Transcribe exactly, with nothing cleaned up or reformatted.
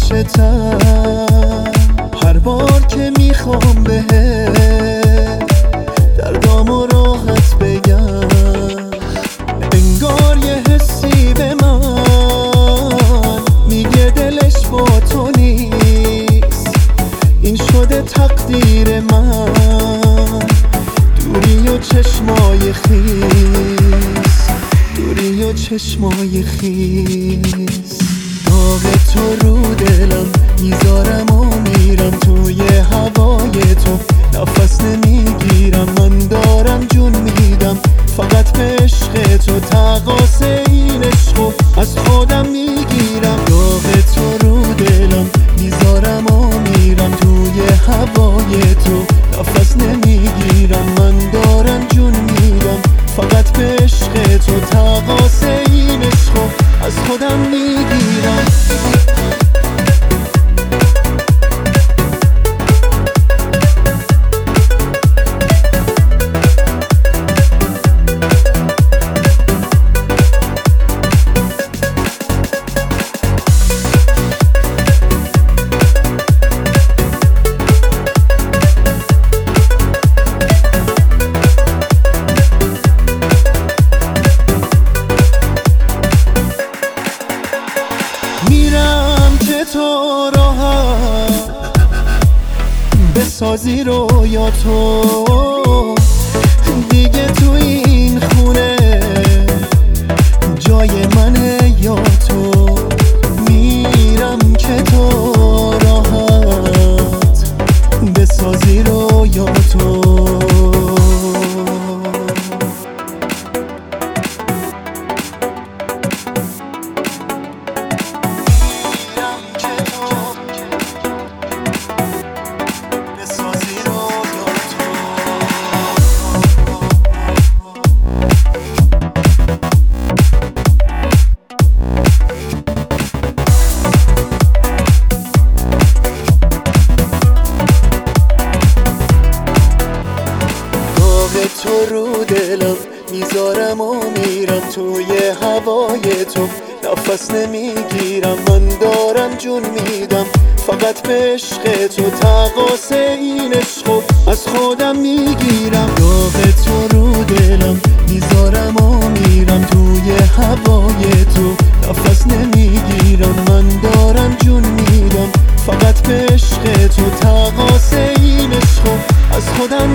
پیشتم، هر بار که میخوام بهت دردامو راحت بگم. انگار یه حسی به من میگه دلش با تو نیست، این شده تقدیر من. دوری و چشمای خیس، دوری و چشمای خیس. داغ تو رو دلم میذارم و میرم توی هوای تو، نفس نمیگیرم من دارم جون میدم فقط به عشق تو. تقاص این عشقو از خودم میگیرم. داغ تو رو دلم میذارم و میرم توی هوای تو، نفس نمیگیرم من دارم جون میدم فقط به عشق تو. تقاص این عشقو از خودم میگیرم. میرم که تو راحت بسازی رویا تو، دیگه تو این خونه جای منه یا تو. میرم که تو راحت بسازی رویا تو. تو رو دلم میذارم و میرم توی هوای تو، نفس نمیگیرم من دارم جون میدم فقط به عشق تو. تقاص این عشقو از خودم میگیرم. داغ تو رو دلم میذارم و میرم توی هوای تو، نفس نمیگیرم من دارم جون میدم فقط به عشق تو. تقاص این عشقو از خودم